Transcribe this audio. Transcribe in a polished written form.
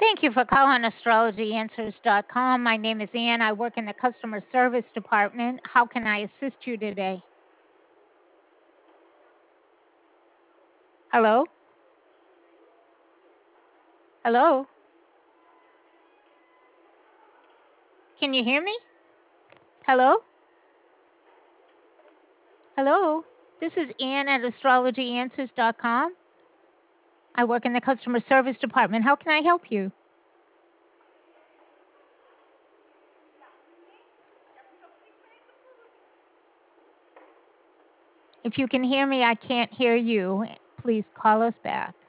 Thank you for calling astrologyanswers.com. My name is Ann. I work in the customer service department. How can I assist you today? Hello? Hello? Can you hear me? Hello? Hello? This is Ann at astrologyanswers.com. I work in the customer service department. How can I help you? If you can hear me, I can't hear you. Please call us back.